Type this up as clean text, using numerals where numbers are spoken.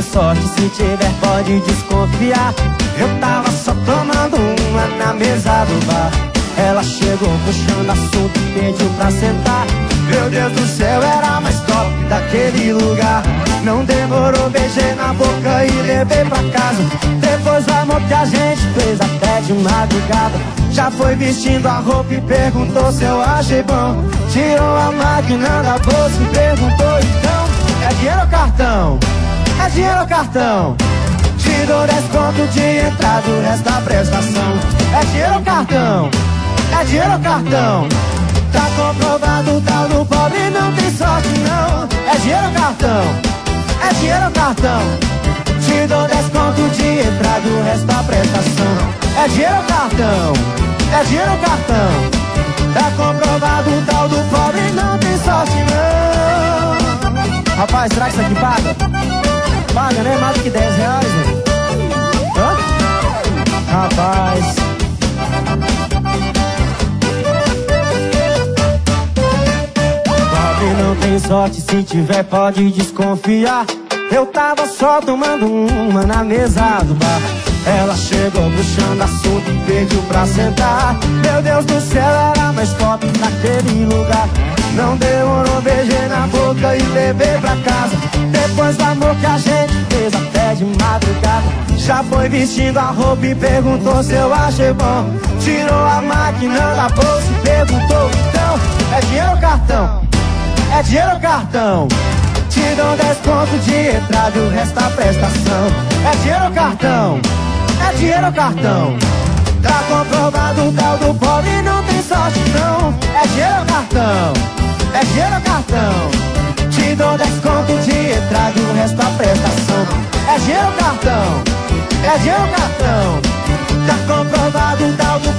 tem sorte, se tiver pode desconfiar. Eu tava só tomando uma na mesa do bar. Ela chegou puxando assunto e pediu pra sentar. Meu Deus do céu, era mais top daquele lugar. Não demorou, beijei na boca e levei pra casa. Depois do amor que a gente fez até de madrugada. Já foi vestindo a roupa e perguntou se eu achei bom. Tirou a máquina da bolsa e perguntou então: é dinheiro ou cartão? É dinheiro ou cartão? Te dou 10 conto de entrada, o resto da prestação. É dinheiro ou cartão? É dinheiro ou cartão? Tá comprovado, o tal do pobre não tem sorte não. É dinheiro ou cartão? É dinheiro ou cartão? Te dou 10 conto de entrada, o resto da prestação. É dinheiro ou cartão? É dinheiro ou cartão? Tá comprovado, o tal do pobre não tem sorte não. Rapaz, será que isso aqui paga? Paga, né? Mais do que 10 reais, né? Hã? Rapaz. Pobre não tem sorte, se tiver pode desconfiar. Eu tava só tomando uma na mesa do bar. Ela chegou puxando assunto e pediu pra sentar. Meu Deus do céu, era mais top naquele lugar. Não demorou, beijei na boca e levei pra casa. Depois do amor que a gente fez até de madrugada. Já foi vestindo a roupa e perguntou se eu achei bom. Tirou a máquina da bolsa e perguntou então: é dinheiro ou cartão? É dinheiro ou cartão? Te dou 10 conto de entrada e o resto da prestação. É dinheiro ou cartão? É dinheiro ou cartão? Tá comprovado, o tal do pobre não tem sorte não. É dinheiro ou cartão? É dinheiro ou cartão? Te dou 10 conto de entrada e o resto da prestação. É dinheiro ou cartão? É dinheiro ou cartão? Tá comprovado, o tal do